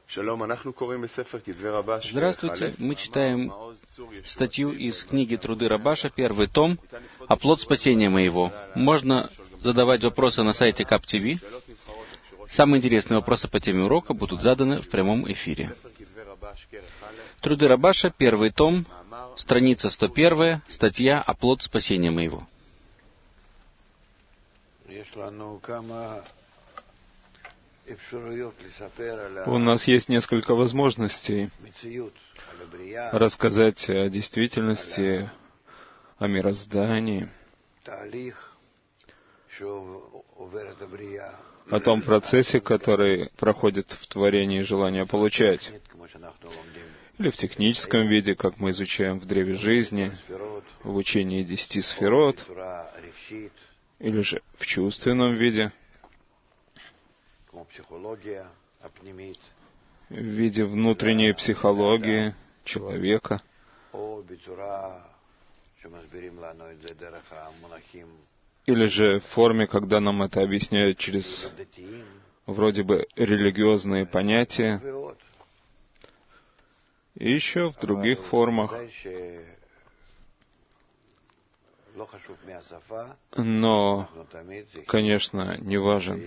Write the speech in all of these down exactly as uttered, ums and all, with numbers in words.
Здравствуйте, мы читаем статью из книги «Труды Рабаша», первый том, «Оплот спасения моего». Можно задавать вопросы на сайте кап ти ви. Самые интересные вопросы по теме урока будут заданы в прямом эфире. «Труды Рабаша», первый том, страница сто первая, статья «Оплот спасения моего». У нас есть несколько возможностей рассказать о действительности, о мироздании, о том процессе, который проходит в творении желания получать, или в техническом виде, как мы изучаем в Древе жизни, в учении десяти сферот, или же в чувственном виде, в виде внутренней психологии человека, или же в форме, когда нам это объясняют через вроде бы религиозные понятия, и еще в других формах. Но, конечно, не важен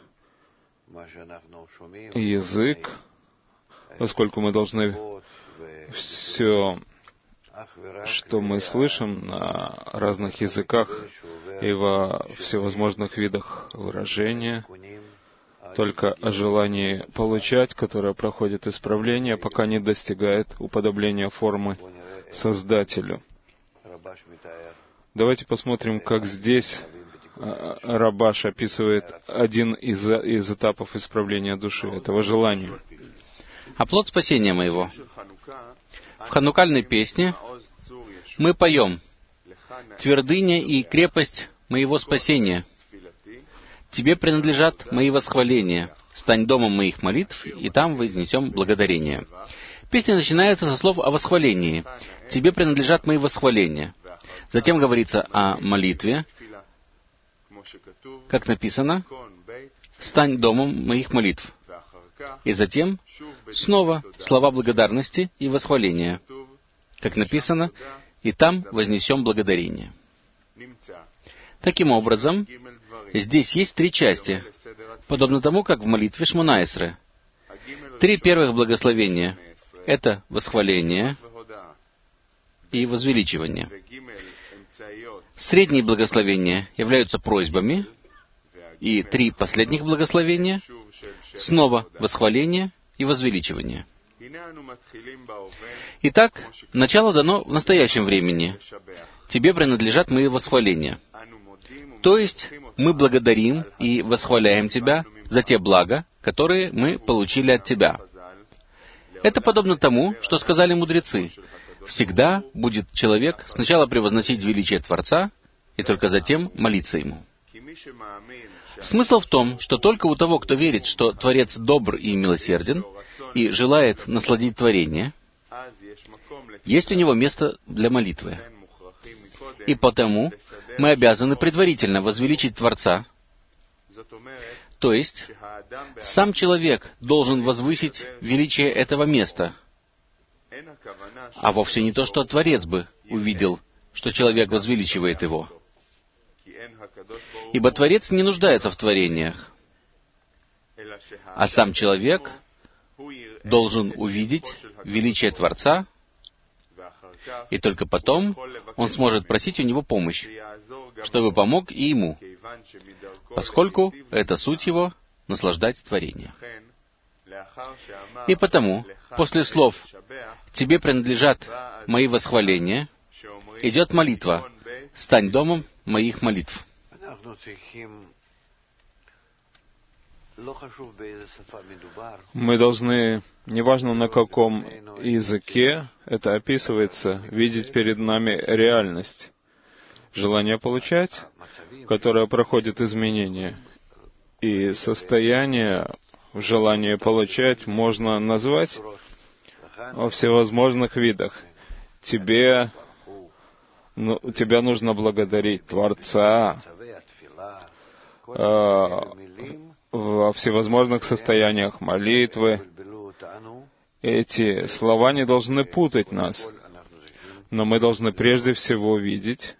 язык, поскольку мы должны все, что мы слышим на разных языках и во всевозможных видах выражения, только о желании получать, которое проходит исправление, пока не достигает уподобления формы Создателю. Давайте посмотрим, как здесь Рабаш описывает один из, из этапов исправления души, этого желания. «Оплот спасения моего». В ханукальной песне мы поем: «Твердыня и крепость моего спасения. Тебе принадлежат мои восхваления. Стань домом моих молитв, и там вознесем благодарение». Песня начинается со слов о восхвалении. «Тебе принадлежат мои восхваления». Затем говорится о молитве, как написано: «Стань домом моих молитв». И затем снова слова благодарности и восхваления, как написано: «И там вознесем благодарение». Таким образом, здесь есть три части, подобно тому, как в молитве Шмона-Эсре. Три первых благословения — это восхваление и возвеличивание. Средние благословения являются просьбами, и три последних благословения — снова восхваление и возвеличивание. Итак, начало дано в настоящем времени. Тебе принадлежат мои восхваления. То есть, мы благодарим и восхваляем Тебя за те блага, которые мы получили от Тебя. Это подобно тому, что сказали мудрецы: всегда будет человек сначала превозносить величие Творца, и только затем молиться Ему. Смысл в том, что только у того, кто верит, что Творец добр и милосерден, и желает насладить творение, есть у него место для молитвы. И потому мы обязаны предварительно возвеличить Творца, то есть сам человек должен возвысить величие этого места, а вовсе не то, что Творец бы увидел, что человек возвеличивает его. Ибо Творец не нуждается в творениях, а сам человек должен увидеть величие Творца, и только потом он сможет просить у Него помощь, чтобы помог и ему, поскольку это суть его — наслаждать творение. И потому, после слов «Тебе принадлежат мои восхваления», идет молитва: «Стань домом моих молитв». Мы должны, неважно на каком языке это описывается, видеть перед нами реальность. Желание получать, которое проходит изменения. И состояние в желании получать можно назвать во всевозможных видах. Тебе, ну, тебя нужно благодарить Творца э, во всевозможных состояниях молитвы, эти слова не должны путать нас. Но мы должны прежде всего видеть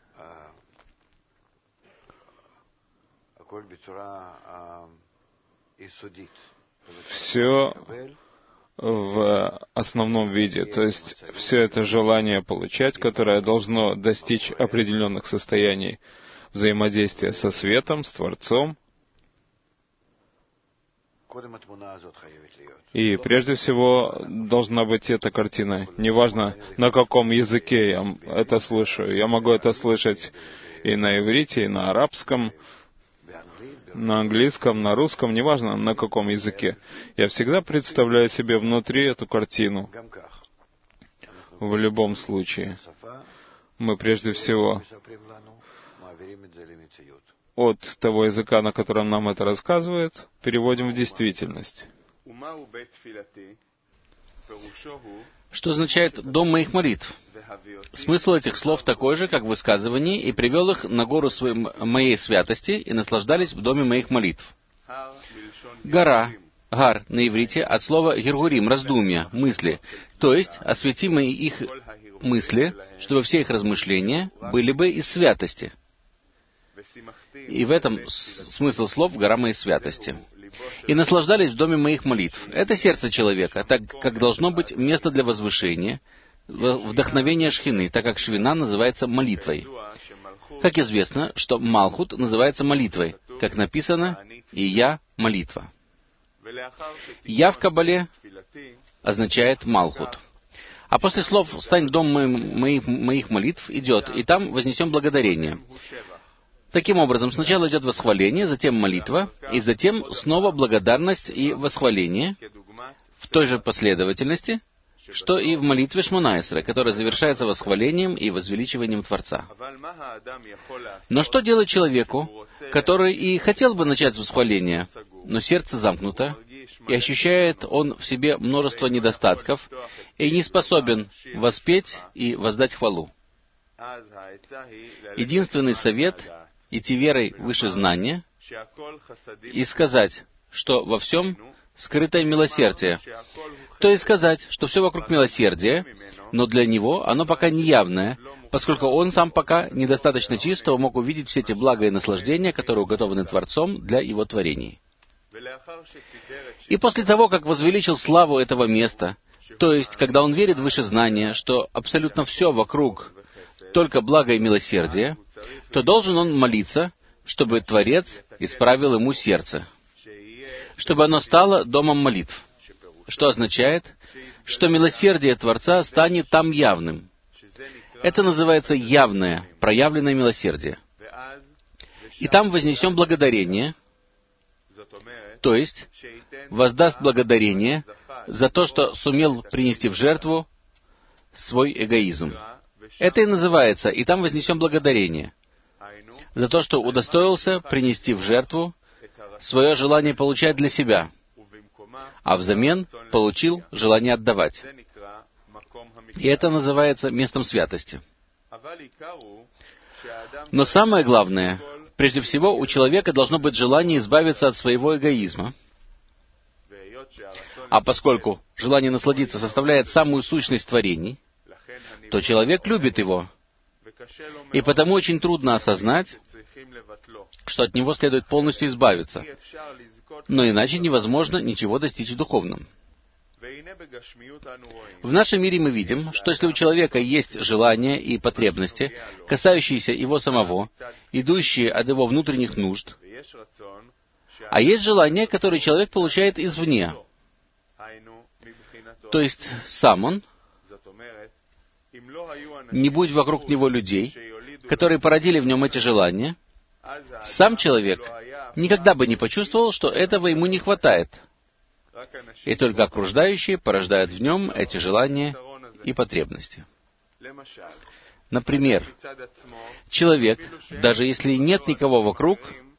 все в основном виде. То есть все это желание получать, которое должно достичь определенных состояний взаимодействия со светом, с Творцом. И прежде всего должна быть эта картина. Неважно, на каком языке я это слышу. Я могу это слышать и на иврите, и на арабском, на английском, на русском, неважно, на каком языке. Я всегда представляю себе внутри эту картину. В любом случае. Мы прежде всего от того языка, на котором нам это рассказывают, переводим в действительность. Что означает «дом моих молитв»? Смысл этих слов такой же, как в высказывании, и привел их на гору своей, моей святости, и наслаждались в доме моих молитв. Гора, гар на иврите, от слова гергурим, раздумья, мысли, то есть освети мои их мысли, чтобы все их размышления были бы из святости. И в этом смысл слов «гора моей святости». «И наслаждались в доме моих молитв». Это сердце человека, так как должно быть место для возвышения, вдохновения шхины, так как шхина называется молитвой. Как известно, что Малхут называется молитвой, как написано «И я — молитва». «Я» в Кабале означает Малхут. А после слов «стань дом моих, моих молитв» идет «и там вознесем благодарение». Таким образом, сначала идет восхваление, затем молитва, и затем снова благодарность и восхваление в той же последовательности, что и в молитве Шмона-Эсре, которая завершается восхвалением и возвеличиванием Творца. Но что делать человеку, который и хотел бы начать с восхваления, но сердце замкнуто, и ощущает он в себе множество недостатков, и не способен воспеть и воздать хвалу? Единственный совет — идти верой выше знания и сказать, что во всем скрытое милосердие. То есть сказать, что все вокруг милосердия, но для него оно пока не явное, поскольку он сам пока недостаточно чист, чтобы мог увидеть все те блага и наслаждения, которые уготованы Творцом для его творений. И после того, как возвеличил славу этого места, то есть, когда он верит выше знания, что абсолютно все вокруг только благо и милосердие, то должен он молиться, чтобы Творец исправил ему сердце, чтобы оно стало домом молитв, что означает, что милосердие Творца станет там явным. Это называется явное, проявленное милосердие. И там вознесем благодарение, то есть воздаст благодарение за то, что сумел принести в жертву свой эгоизм. Это и называется «и там вознесем благодарение» за то, что удостоился принести в жертву свое желание получать для себя, а взамен получил желание отдавать. И это называется местом святости. Но самое главное, прежде всего, у человека должно быть желание избавиться от своего эгоизма. А поскольку желание насладиться составляет самую сущность творений, то человек любит его. И потому очень трудно осознать, что от него следует полностью избавиться. Но иначе невозможно ничего достичь в духовном. В нашем мире мы видим, что если у человека есть желания и потребности, касающиеся его самого, идущие от его внутренних нужд, а есть желания, которые человек получает извне, то есть сам он, не будь вокруг него людей, которые породили в нем эти желания, сам человек никогда бы не почувствовал, что этого ему не хватает. И только окружающие порождают в нем эти желания и потребности. Например, человек, даже если нет никого вокруг,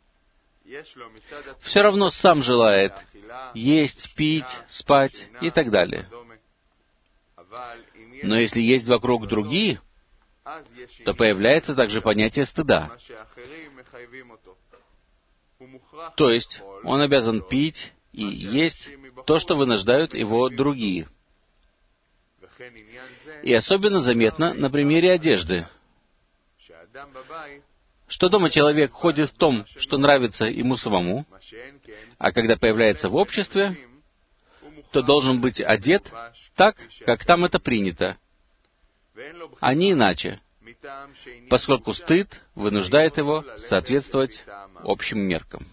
все равно сам желает есть, пить, спать и так далее. Но если есть вокруг другие, то появляется также понятие стыда. То есть он обязан пить и есть то, что вынуждают его другие. И особенно заметно на примере одежды, что дома человек ходит в том, что нравится ему самому, а когда появляется в обществе, то должен быть одет так, как там это принято, а не иначе, поскольку стыд вынуждает его соответствовать общим меркам.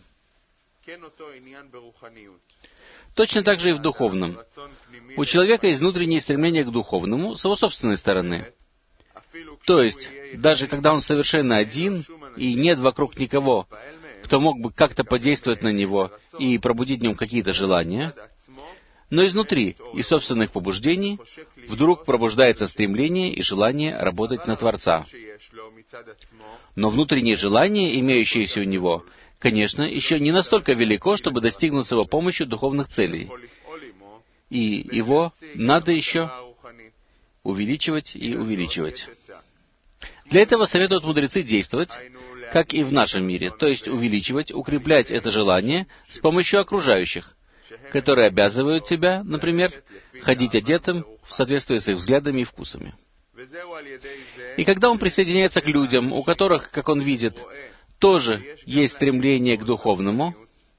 Точно так же и в духовном. У человека есть внутреннее стремление к духовному с его собственной стороны. То есть, даже когда он совершенно один, и нет вокруг никого, кто мог бы как-то подействовать на него и пробудить в нем какие-то желания, но изнутри, из собственных побуждений, вдруг пробуждается стремление и желание работать на Творца. Но внутреннее желание, имеющееся у него, конечно, еще не настолько велико, чтобы достигнуть с его помощью духовных целей. И его надо еще увеличивать и увеличивать. Для этого советуют мудрецы действовать, как и в нашем мире, то есть увеличивать, укреплять это желание с помощью окружающих, которые обязывают тебя, например, ходить одетым в соответствии с их взглядами и вкусами. И когда он присоединяется к людям, у которых, как он видит, тоже есть стремление к духовному,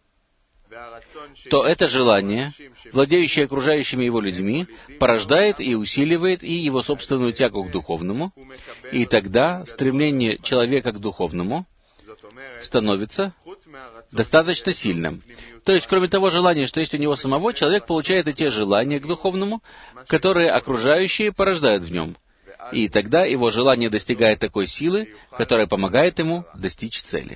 то это желание, владеющее окружающими его людьми, порождает и усиливает и его собственную тягу к духовному, и тогда стремление человека к духовному становится достаточно сильным. То есть, кроме того желания, что есть у него самого, человек получает и те желания к духовному, которые окружающие порождают в нем. И тогда его желание достигает такой силы, которая помогает ему достичь цели.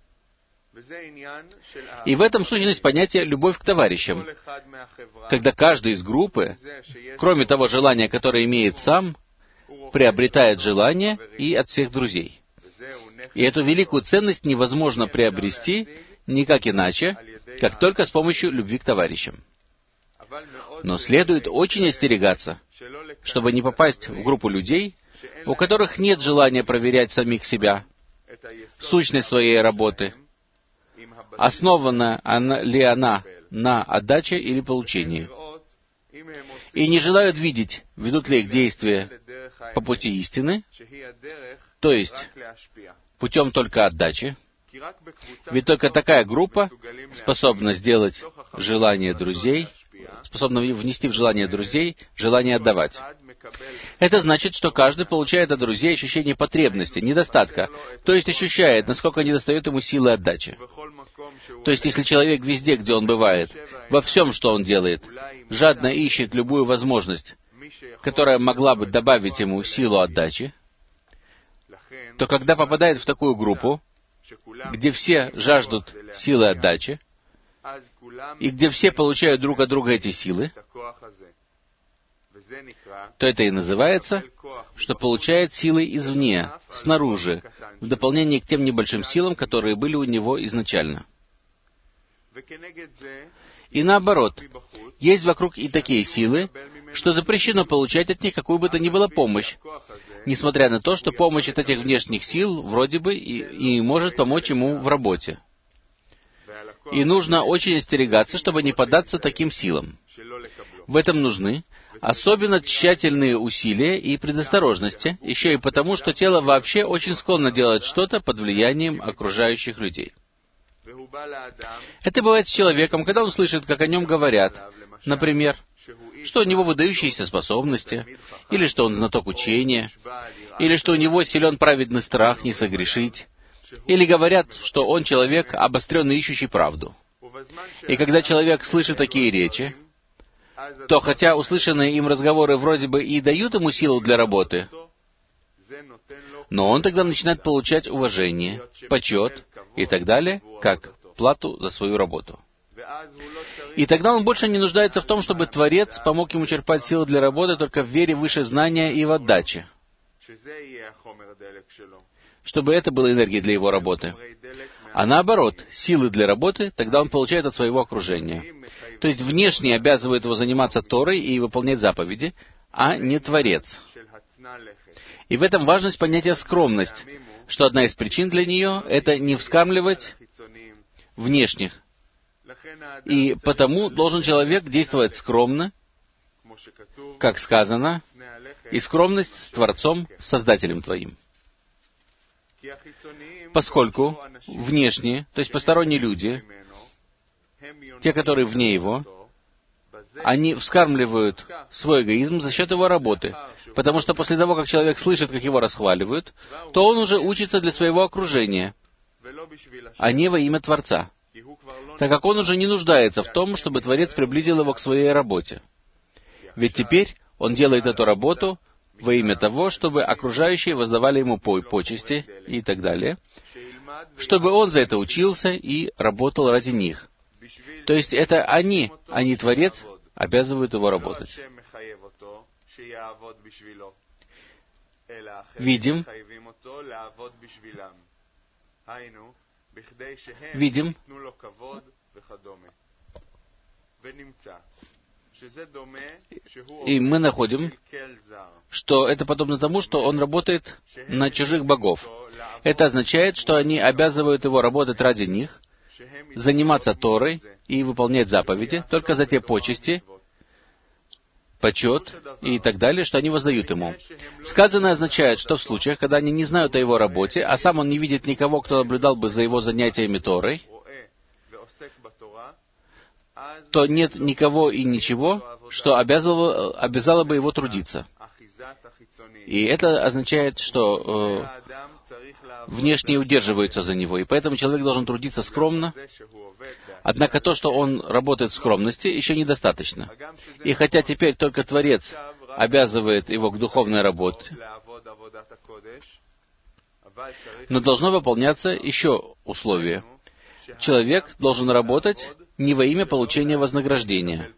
И в этом сущность понятия «любовь к товарищам», когда каждый из группы, кроме того желания, которое имеет сам, приобретает желание и от всех друзей. И эту великую ценность невозможно приобрести никак иначе, как только с помощью любви к товарищам. Но следует очень остерегаться, чтобы не попасть в группу людей, у которых нет желания проверять самих себя, сущность своей работы, основана она, ли она на отдаче или получении, и не желают видеть, ведут ли их действия по пути истины, то есть путем только отдачи, ведь только такая группа способна сделать желание друзей, способна внести в желание друзей желание отдавать. Это значит, что каждый получает от друзей ощущение потребности, недостатка, то есть ощущает, насколько недостает ему силы отдачи. То есть, если человек везде, где он бывает, во всем, что он делает, жадно ищет любую возможность, которая могла бы добавить ему силу отдачи, то когда попадает в такую группу, где все жаждут силы отдачи, и где все получают друг от друга эти силы, то это и называется, что получает силы извне, снаружи, в дополнение к тем небольшим силам, которые были у него изначально. И наоборот, есть вокруг и такие силы, что запрещено получать от них какую бы то ни было помощь, несмотря на то, что помощь от этих внешних сил вроде бы и, и может помочь ему в работе. И нужно очень остерегаться, чтобы не поддаться таким силам. В этом нужны особенно тщательные усилия и предосторожности, еще и потому, что тело вообще очень склонно делать что-то под влиянием окружающих людей. Это бывает с человеком, когда он слышит, как о нем говорят, например, что у него выдающиеся способности, или что он знаток учения, или что у него силен праведный страх не согрешить, или говорят, что он человек, обостренно ищущий правду. И когда человек слышит такие речи, то хотя услышанные им разговоры вроде бы и дают ему силу для работы, но он тогда начинает получать уважение, почет и так далее, как плату за свою работу. И тогда он больше не нуждается в том, чтобы Творец помог ему черпать силы для работы только в вере выше знания и в отдаче, чтобы это было энергией для его работы. А наоборот, силы для работы тогда он получает от своего окружения. То есть внешне обязывает его заниматься Торой и выполнять заповеди, а не Творец. И в этом важность понятия скромность, что одна из причин для нее — это не вскармливать внешних. И потому должен человек действовать скромно, как сказано, и скромность с Творцом, Создателем твоим. Поскольку внешние, то есть посторонние люди, те, которые вне его, они вскармливают свой эгоизм за счет его работы. Потому что после того, как человек слышит, как его расхваливают, то он уже учится для своего окружения, а не во имя Творца, так как он уже не нуждается в том, чтобы Творец приблизил его к своей работе. Ведь теперь он делает эту работу во имя того, чтобы окружающие воздавали ему по- почести и так далее, чтобы он за это учился и работал ради них. То есть это они, а не Творец, обязывают его работать. Видим, видим, и мы находим, что это подобно тому, что он работает на чужих богов. Это означает, что они обязывают его работать ради них, заниматься Торой и выполнять заповеди только за те почести, почет и так далее, что они воздают ему. Сказанное означает, что в случаях, когда они не знают о его работе, а сам он не видит никого, кто наблюдал бы за его занятиями Торой, то нет никого и ничего, что обязывало, обязало бы его трудиться. И это означает, что э, внешние удерживаются за него, и поэтому человек должен трудиться скромно. Однако то, что он работает в скромности, еще недостаточно. И хотя теперь только Творец обязывает его к духовной работе, но должно выполняться еще условие. Человек должен работать не во имя получения вознаграждения.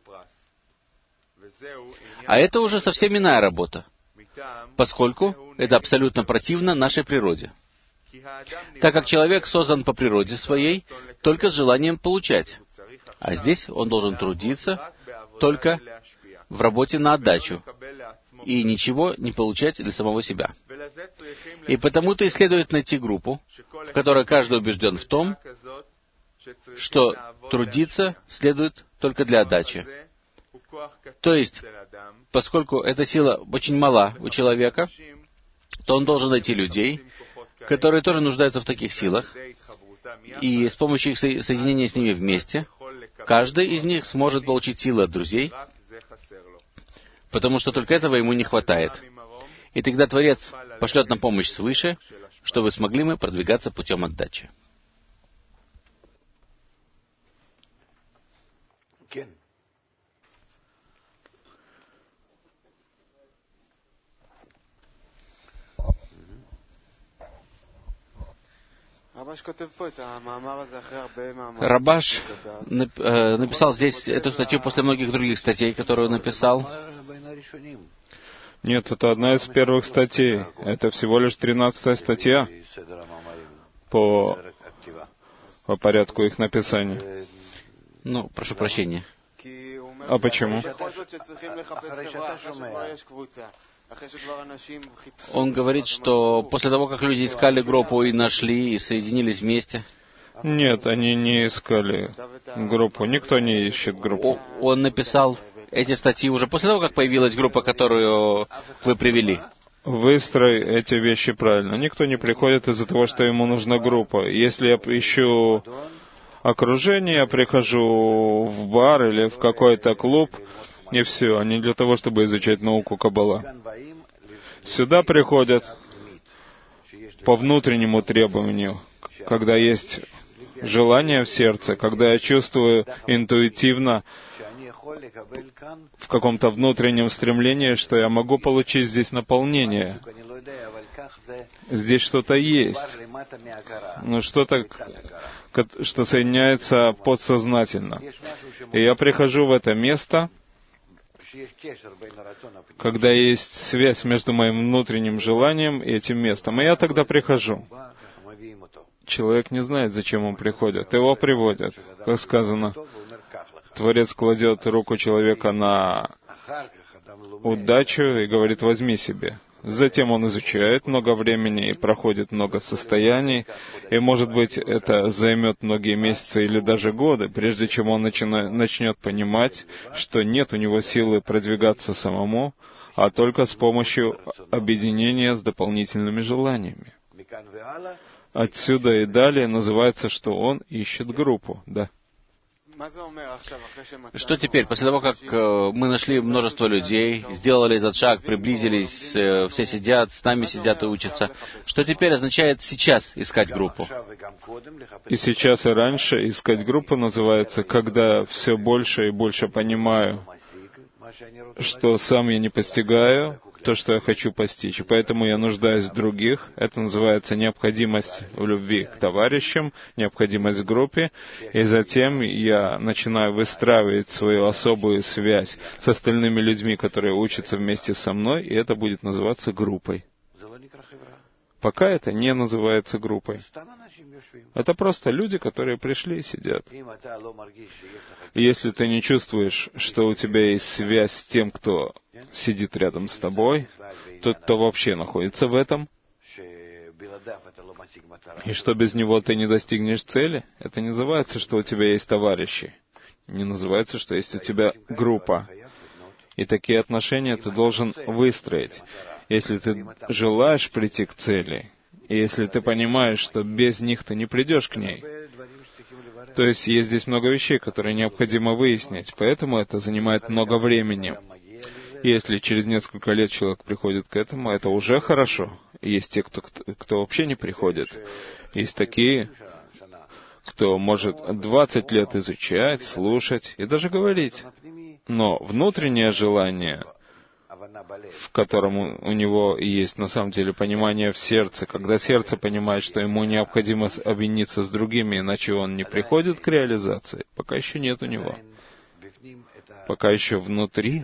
А это уже совсем иная работа, поскольку это абсолютно противно нашей природе. Так как человек создан по природе своей только с желанием получать, а здесь он должен трудиться только в работе на отдачу и ничего не получать для самого себя. И потому-то и следует найти группу, в которой каждый убежден в том, что трудиться следует только для отдачи. То есть, поскольку эта сила очень мала у человека, то он должен найти людей, которые тоже нуждаются в таких силах, и с помощью их со- соединения с ними вместе, каждый из них сможет получить силы от друзей, потому что только этого ему не хватает. И тогда Творец пошлет нам помощь свыше, чтобы смогли мы продвигаться путем отдачи. Рабаш нап- э, написал здесь эту статью после многих других статей, которые он написал. Нет, это одна из первых статей. Это всего лишь тринадцатая статья по, по порядку их написания. Ну, прошу прощения. А почему? Он говорит, что после того, как люди искали группу и нашли, и соединились вместе, Нет, они не искали группу. Никто не ищет группу. о- он написал эти статьи уже после того, как появилась группа, которую вы привели. Выстрой эти вещи правильно. Никто не приходит из-за того, что ему нужна группа. Если я ищу окружение, я прихожу в бар или в какой-то клуб, и все, а не для того, чтобы изучать науку Каббала. Сюда приходят по внутреннему требованию, когда есть желание в сердце, когда я чувствую интуитивно в каком-то внутреннем стремлении, что я могу получить здесь наполнение. Здесь что-то есть, но что-то, ко- что соединяется подсознательно. И я прихожу в это место, когда есть связь между моим внутренним желанием и этим местом. И я тогда прихожу. Человек не знает, зачем он приходит. Его приводят, как сказано. Творец кладет руку человека на удачу и говорит: возьми себе. Затем он изучает много времени и проходит много состояний, и, может быть, это займет многие месяцы или даже годы, прежде чем он начина... начнет понимать, что нет у него силы продвигаться самому, а только с помощью объединения с дополнительными желаниями. Отсюда и далее называется, что он ищет группу, да. Что теперь, после того, как э, мы нашли множество людей, сделали этот шаг, приблизились, э, все сидят, с нами сидят и учатся, что теперь означает сейчас искать группу? И сейчас, и раньше искать группу называется, когда все больше и больше понимаю, что сам я не постигаю то, что я хочу постичь, и поэтому я нуждаюсь в других. Это называется необходимость в любви к товарищам, необходимость в группе, и затем я начинаю выстраивать свою особую связь с остальными людьми, которые учатся вместе со мной, и это будет называться группой. Пока это не называется группой. Это просто люди, которые пришли и сидят. И если ты не чувствуешь, что у тебя есть связь с тем, кто сидит рядом с тобой, тот, кто вообще находится в этом, и что без него ты не достигнешь цели, это не называется, что у тебя есть товарищи. Не называется, что есть у тебя группа. И такие отношения ты должен выстроить. Если ты желаешь прийти к цели, и если ты понимаешь, что без них ты не придешь к ней, то есть есть здесь много вещей, которые необходимо выяснить, поэтому это занимает много времени. И если через несколько лет человек приходит к этому, это уже хорошо. Есть те, кто, кто вообще не приходит. Есть такие, кто может двадцать лет изучать, слушать и даже говорить. Но внутреннее желание, в котором у него есть на самом деле понимание в сердце, когда сердце понимает, что ему необходимо объединиться с другими, иначе он не приходит к реализации, пока еще нет у него. Пока еще внутри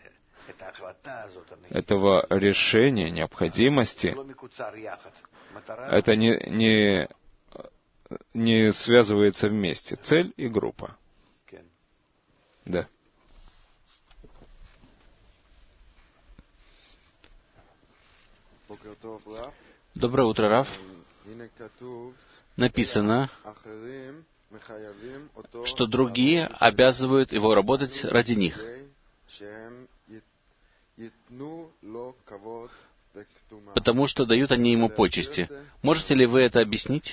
этого решения, необходимости, это не, не, не связывается вместе. Цель и группа. Да. Доброе утро, Рав. Написано, что другие обязывают его работать ради них, потому что дают они ему почести. Можете ли вы это объяснить?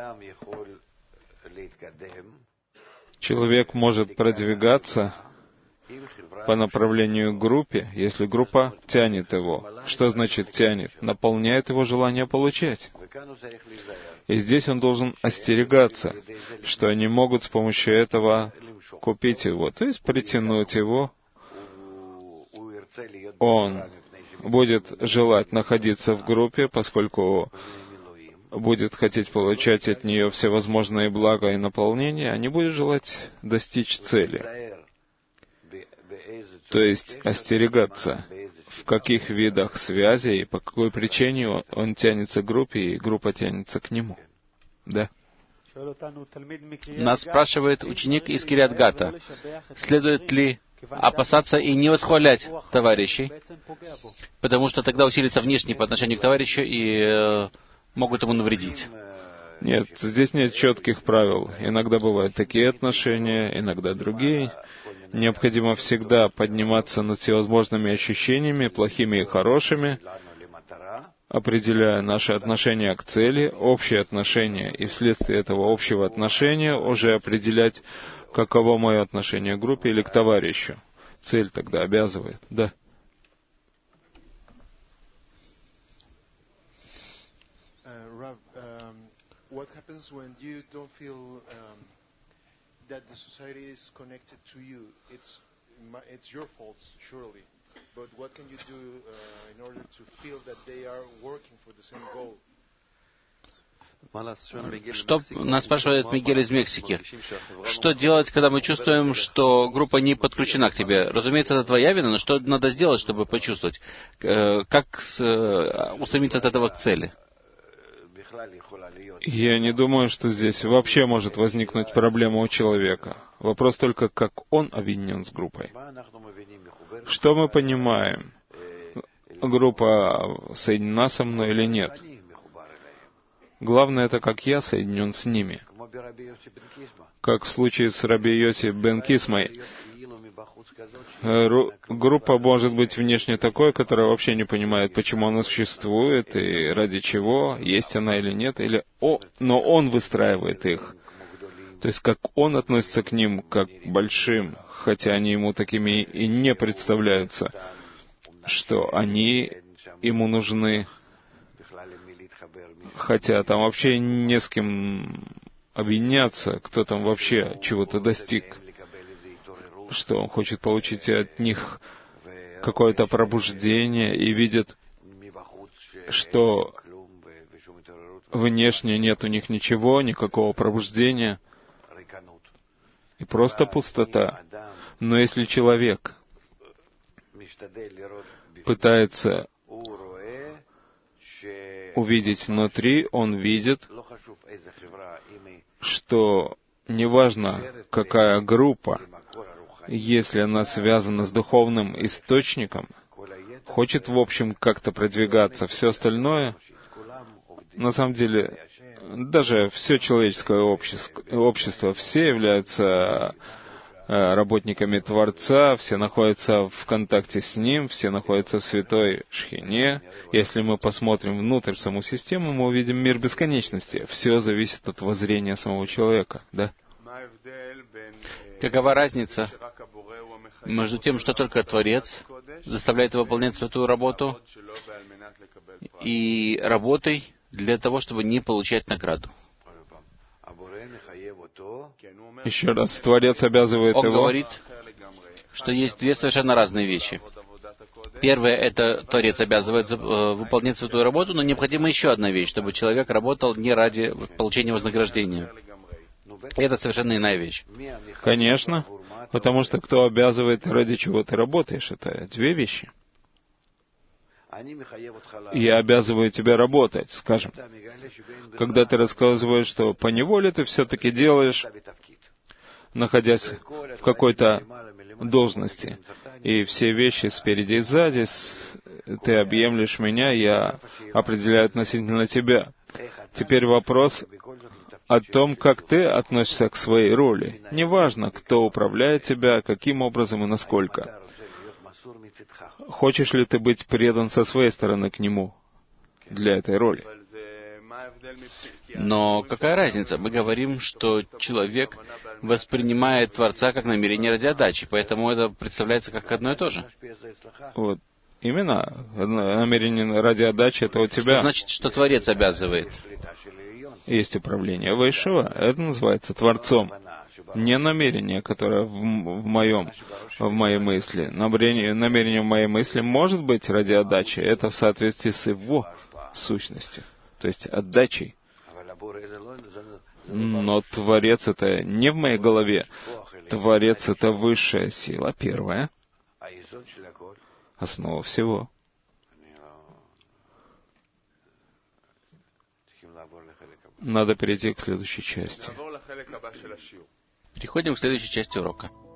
Человек может продвигаться по направлению к группе, если группа тянет его. Что значит тянет? Наполняет его желание получать. И здесь он должен остерегаться, что они могут с помощью этого купить его, то есть притянуть его. Он будет желать находиться в группе, поскольку будет хотеть получать от нее всевозможные блага и наполнения, а не будет желать достичь цели. То есть остерегаться, в каких видах связи и по какой причине он, он тянется к группе, и группа тянется к нему. Да. Нас спрашивает ученик из Кирьят-Гата, следует ли опасаться и не восхвалять товарищей, потому что тогда усилится внешний по отношению к товарищу и э, могут ему навредить. Нет, здесь нет четких правил. Иногда бывают такие отношения, иногда другие. Необходимо всегда подниматься над всевозможными ощущениями, плохими и хорошими, определяя наши отношения к цели, общие отношения, и вследствие этого общего отношения уже определять, каково мое отношение к группе или к товарищу. Цель тогда обязывает, да. That the society is connected to you. It's it's your fault, surely. But what can you do uh, in order to feel that they are working for the same goal? Что нас спрашивает Мигель из Мексики? Что делать, когда мы чувствуем, что группа не подключена к тебе? Разумеется, это твоя вина, но что надо сделать, чтобы почувствовать? Как устремиться от этого к цели? Я не думаю, что здесь вообще может возникнуть проблема у человека. Вопрос только, как он объединен с группой. Что мы понимаем? группа соединена со мной или нет. Главное, это как я соединен с ними. Как в случае с Раби Йоси бен Кисмой. Группа может быть внешне такой, которая вообще не понимает, почему она существует и ради чего, есть она или нет, или о, но он выстраивает их. То есть, как он относится к ним, как к большим, хотя они ему такими и не представляются, что они ему нужны, хотя там вообще не с кем объединяться, кто там вообще чего-то достиг, что он хочет получить от них какое-то пробуждение и видит, что внешне нет у них ничего, никакого пробуждения, и просто пустота. Но если человек пытается увидеть внутри, он видит, что неважно, какая группа, если она связана с духовным источником, хочет, в общем, как-то продвигаться, все остальное, на самом деле, даже все человеческое общество, общество все являются работниками Творца, все находятся в контакте с Ним, все находятся в святой Шхине. Если мы посмотрим внутрь в саму систему, мы увидим мир бесконечности. Все зависит от воззрения самого человека, да? Какова разница между тем, что только Творец заставляет выполнять святую работу, и работой для того, чтобы не получать награду? Еще раз, Творец обязывает Он его. говорит, что есть две совершенно разные вещи. Первое — это Творец обязывает выполнять святую работу, но необходима еще одна вещь, чтобы человек работал не ради получения вознаграждения. И это совершенно иная вещь. Конечно, потому что кто обязывает, ради чего ты работаешь, это две вещи. Я обязываю тебя работать, скажем. Когда ты рассказываешь, что поневоле ты все-таки делаешь, находясь в какой-то должности, и все вещи спереди и сзади, ты объемлешь меня, я определяю относительно тебя. Теперь вопрос о том, как ты относишься к своей роли. Неважно, кто управляет тебя, каким образом и насколько. Хочешь ли ты быть предан со своей стороны к нему для этой роли? Но какая разница? Мы говорим, что человек воспринимает Творца как намерение ради отдачи, поэтому это представляется как одно и то же. Вот. Именно. Намерение ради отдачи — это у тебя. Что значит, что Творец обязывает? Есть управление Вайшива, это называется Творцом. Не намерение, которое в, в моем, в моей мысли. Намерение, намерение в моей мысли может быть ради отдачи. Это в соответствии с его сущностью, то есть отдачей. Но Творец — это не в моей голове. Творец — это высшая сила, первая, основа всего. Надо перейти к следующей части. Переходим к следующей части урока.